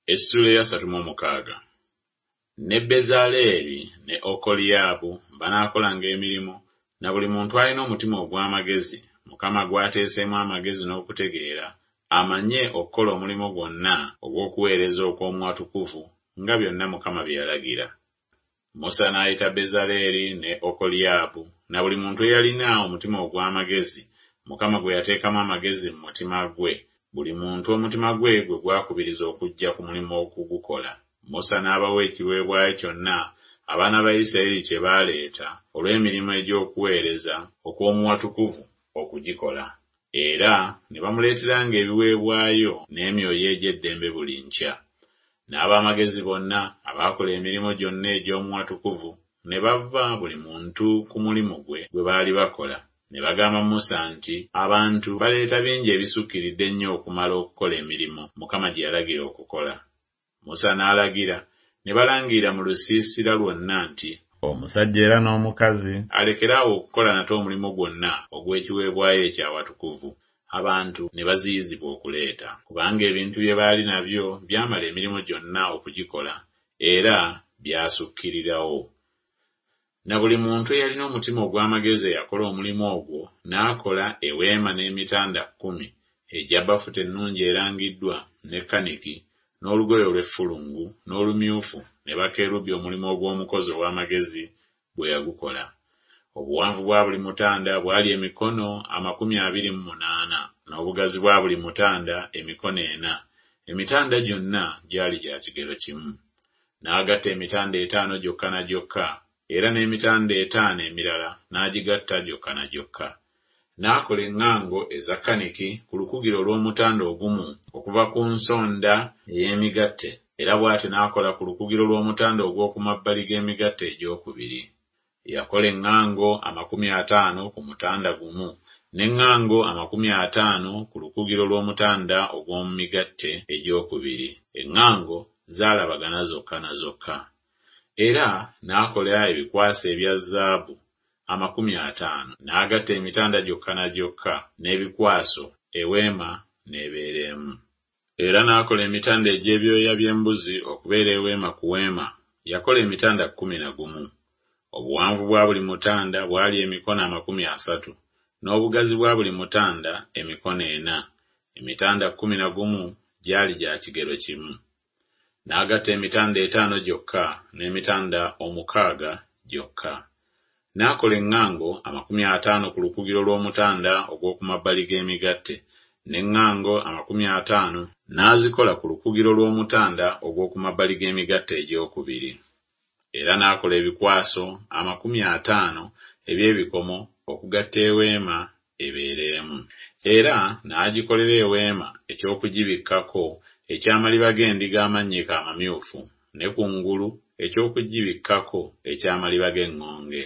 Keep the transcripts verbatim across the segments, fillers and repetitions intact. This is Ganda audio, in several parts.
Essula ya asatu mu mukaaga. Ne Bezaleeri ne Okoliyaabu banaakolanga emirimu, na buli muntu alina omutima ogw'amagezi, Mukama gwateeseemu amagezi n'okutegeera, amanye okukola omulimu gwonna ogw'okuweereza okw'omu watukuvu nga byonna Mukama bye yalagira. Musa n'ayita Bezaleeri ne Okoliyaabu, na buli muntu eyalina omutima ogw'amagezi, Mukama gwe yateekamu amagezi mu mutima gwe, buli muntu omutima gwe gwe gwakubiriza okujja ku mulimu okugukola. Musa n'abawa ekiweebwayo kyonna abaana ba Isirayiri kye baaleeta olw'emirimu egy'okuweereza okw'omu watukuvu okugikola. Era ne bamuleeteranga ebiweebwayo n'emyoyo egy'eddembe buli nkya. N'abamagezi bonna abaakola emirimu gyonna egy'omu watukuvu ne bava buli muntu ku mulimu gwe gwe baali bakola. Ne bagamba Musa nti abantu baleeta bingi ebisukkiridde ennyo okumala okukola emirimu Mukama gye yalagira okukola. Musa n'alagira, ne balangira mu lusiisira lwonna nti omusajja era n'omukazi alekeraawo okukola nate omulimu gwonna ogw'ekiweebwayo ekyawatukuvu. Abantu ne baziyizibwa okuleeta, kubanga ebintu bye baali nabyo byamala emirimu gyonna okugikola, era byasukkirirawo. Na buli muntu eyalina omutima ogw'amagezi yakola omulimu ogwo, n'akola eweema n'emitanda kkumi egya bafuta ennungi erangiddwa ne kaniki, n'olugoye olw'effulungu n'olumyufu, ne bakerubi omulimu ogw'omukozi ow'amagezi bwe yagukola. Obuwanvu bwa buli mutanda bwali emikono amakumi abiri mu munaana, n'obugazi bwa buli mutanda emikono ena. Emitanda gyonna gyali gya kigero kimu. N'agatta emitanda etaano gyokka na gyokka, era n'emitanda etaano emirala n'agigatta gyokka na gyokka. N'akola eŋŋango eza kaniki ku lukugiro lw'omutanda ogumu okuva ku nsonda ey'emigatte, era bw'atyo n'akola ku lukugiro lw'omutanda ogw'oku mabbali g'emigatte egy'okubiri. Yakola eŋŋango amakumi ataano ku mutanda gumu, n'eŋŋango amakumi ataano ku lukugiro lw'omutanda ogw'omu migatte egy'okubiri. Eŋŋango zaalabagana zokka na zokka. Era n'akola ebikwasa ebya zaabu amakumi ataano, n'agatta emitanda gyokka na gyokka n'ebikwaso, eweema n'ebeeremu. Era n'akola emitanda egy'ebyoya by'embuzi okubeera eweema ku weema. Yakola emitanda kkumi na gumu. Obuwanvu bwa buli mutanda bwali emikono amakumi asatu, n'obugazi bwa buli mutanda emikono ena. Emitanda kkumi na gumu gyali gya kigero kimu. N'agatta emitanda etaano gyokka n'emitanda omukaaga gyokka. N'akola eŋŋango amakumi ataano ku lukugiro lw'omutanda ogw'oku mabbali g'emigatte, n'eŋŋango amakumi ataano n'azikola ku lukugiro lw'omutanda ogw'oku mabbali g'emigatte egy'okubiri. Era n'akola ebikwaso amakumi ataano eby'ebikomo okugatta eweema ebeeremu. Era n'agikolera eweema eky'okugibikkako eky'amaliba g'endiga amannyike amamyufu, ne kungulu eky'okugibikkako eky'amaliba g'eŋŋonge.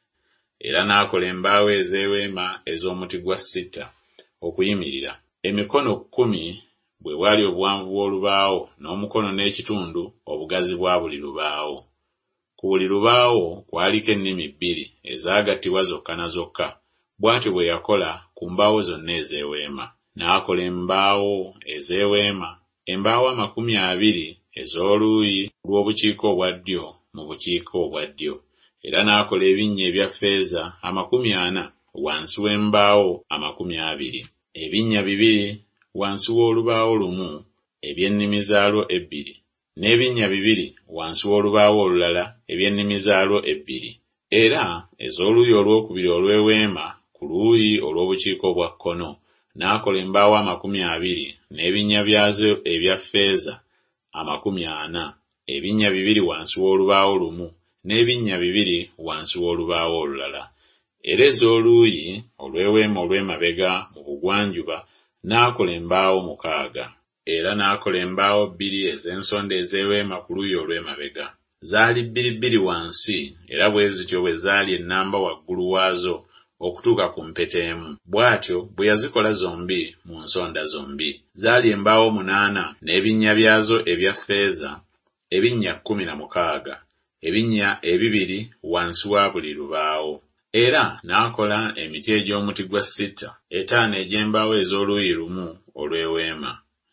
Era n'akola embaawo ez'eweema ez'omuti gwa sitta okuyimirira. Emikono kkumi bwe bwali obuwanvu bw'olubaawo, n'omukono n'ekitundu obugazi bwa buli lubaawo. Ku buli lubaawo kwaliko ennimi bbiri ezaagattibwa zokka na zokka. Bw'atyo bwe yakola ku mbaawo zonna ez'eweema. N'akola embaawo ez'eweema, embaawo amakumi abiri ez'oluuyi lw'obukiika obwa ddyo mu bukiika obwa ddyo. Era n'akola ebinnya ebya ffeeza amakumi ana wansi w'embaawo amakumi abiri. Ebinnya bibiri wansi w'olubaawo lumu eby'ennimi zaalwo ebbiri, n'ebinnya bibiri wansi w'olubaawo olulala eby'ennimi zaalwo ebbiri. Era ez'oluuyi olwokubiri olw'eweema ku luuyi olw'obukiika obwa kkono n'akola embaawo amakumi abiri n'ebinnya byazo ebya ffeeza amakumi ana, ebinnya bibiri wansi w'olubaawo lumu n'ebinnya bibiri wansi w'olubaawo olulala. Era ez'oluuyi olw'eweema olw'emabega mu bugwanjuba n'akola embaawo mukaaga. Era n'akola embaawo bbiri ez'ensonda ez'eweema ku luuyi olw'emabega. Zaali bbiri bbiri wansi, era bwe zityo bwe zaali ennamba waggulu waazo okutuuka ku mpeta emu. Bw'atyo bwe yazikola zombi mu nsonda zombi. Zaali embaawo munaana n'ebinnya byazo ebya ffeeza ebinnya kkumi na mukaaga, ebinnya ebibiri wansi wa buli lubaawo. Era n'akola emiti egy'omuti gwa sitta etaano egy'embaawo ez'oluuyi lumu olw'eweema.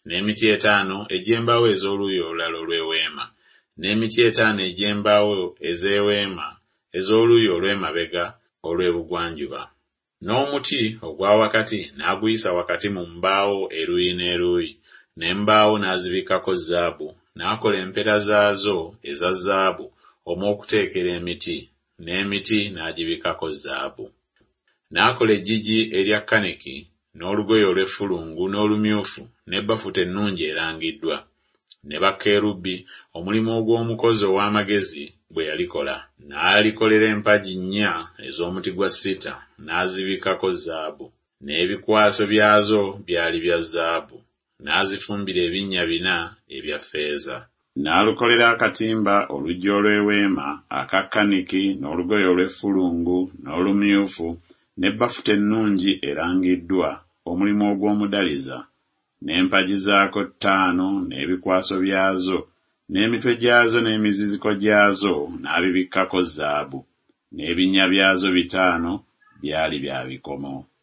n'emiti etaano egy'embaawo ez'oluuyi olulala olw'eweema, n'emiti etaano egy'embaawo ez'eweema ez'oluuyi olw'emabega olw'ebugwanjuba. N'omuti ogwa wakati n'aguyisa wakati mu mbaawo eruuyi n'eruuyi, n'embaawo n'azibikkako zaabu, n'akola empeta zaazo eza zaabu omw'okuteekera emiti, n'emiti n'agibikkako zaabu. N'akola eggigi erya kaniki, n'olugoye olw'effulungu n'olumyufu, n'ebbafute ennungi erangiddwa. Ne bakerubi omulimu ogw'omukozi ow'amagezi bwe yalikola. N'alikolera empagi nnya ez'omuti gwa sita, n'azibikkako zaabu, n'ebikwaso byazo byali bya zaabu, n'azifumbira ebinnya bina ebya ffeeza. N'alukolera akatimba oluggi olw'eweema aka kaniki n'olugoye olw'effulungu n'olumyufu, n'ebbafute ennungi erangiddwa omulimu ogw'omudaliza, n'empagi zaako ttaano n'ebikwaso byazo, n'emitwe gyazo n'emiziziko gyazo n'abibikkako zaabu, n'ebinnya byazo bitaano byali bya bikomo.